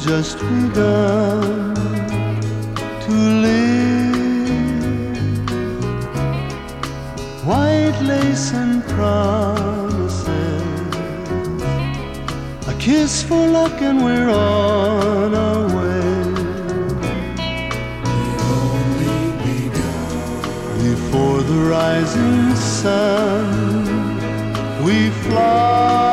just begun to live. White lace and promises, a kiss for luck and we're on our way. We've only begun. Before the rising sun we fly.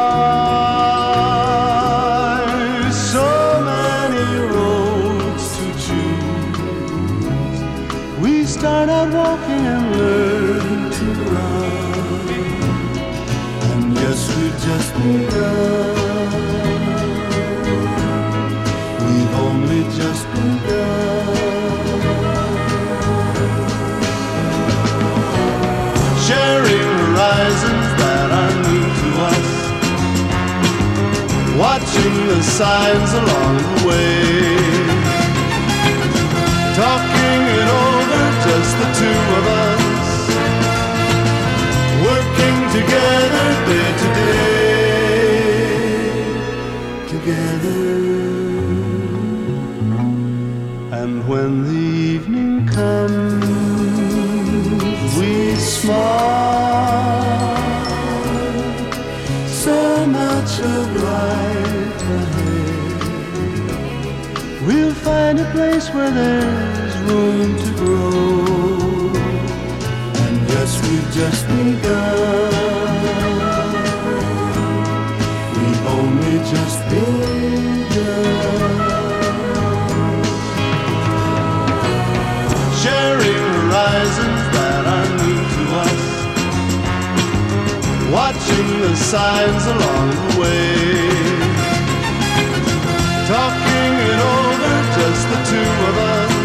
So many roads to choose. We start out walking and learn to run. And yes, we've just begun. We've only just begun. Sharing horizons that are new to us, watching the signs along the way, talking it over, just the two of us, working together day to day, together. And when the evening comes, we smile. So much of life ahead. We'll find a place where there's room to grow. And yes, we've just begun. We've only just begun. Sharing horizons that are new to us, watching the signs along the way, talking it over, just the two of us,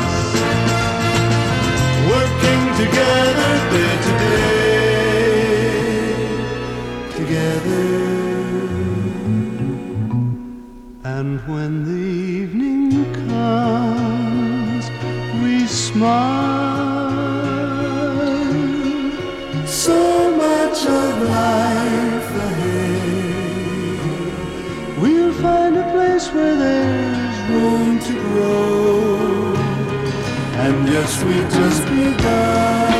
working together day to day, together. And when the evening comes, we smile. So much of life ahead. We'll find a place where there's room to grow. And yes, we've just begun.